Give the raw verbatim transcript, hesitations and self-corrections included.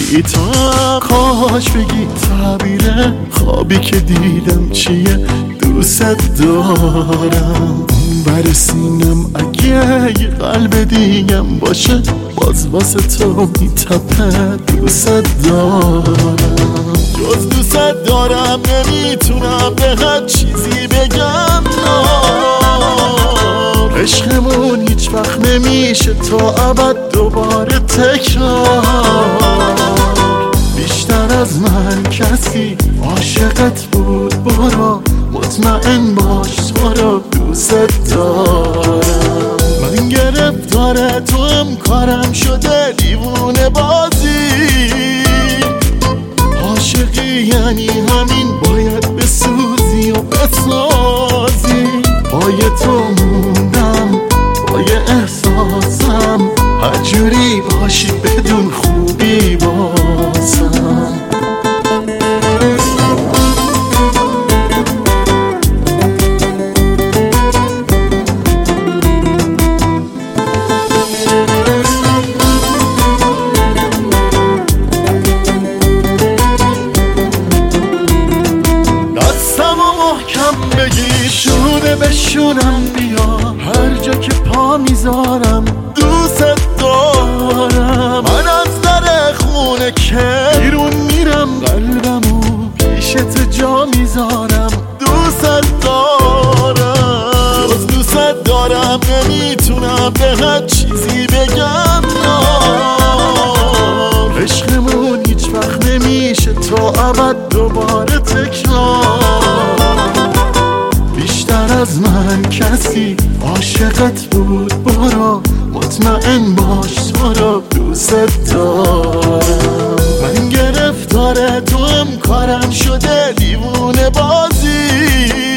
بی تو کاش بگی تعبیر خوابی که دیدم چیه. دوست دارم بر سینم اگه یه قلب دیگم باشه باز واسه تو میتپه. دوست دارم جز دوست دارم نمیتونم به هر چیزی بگم نه. عشقمون هیچ وقت نمیشه تا ابد دوباره تکرار. بیشتر از من کسی عاشقت بود برو مطمئن باش تو رو دوست دارم. من گرفتار تو هم کارم شده دیوونه بازی. عاشقی یعنی همین باید بسوزی و بسازی. پای تو موندم پای احساسم هر جوری باشی بدون خوبی بازم. محکم بگیر شونه بشونم بیا هر جا که پا میذارم دوست دارم. من از در خونه که بیرون میرم قلبمو پیشت جا میذارم دوست دارم. جز دوست دارم نمیتونم به هر چیزی بگم نه. عشقمون هیچ وقت نمیشه تا ابد دوباره تکرار. بیشتر از من کسی عاشقت بود برو مطمئن باش تو رو دوست دارم. من گرفتار تو هم کارم شده دیوونه بازی.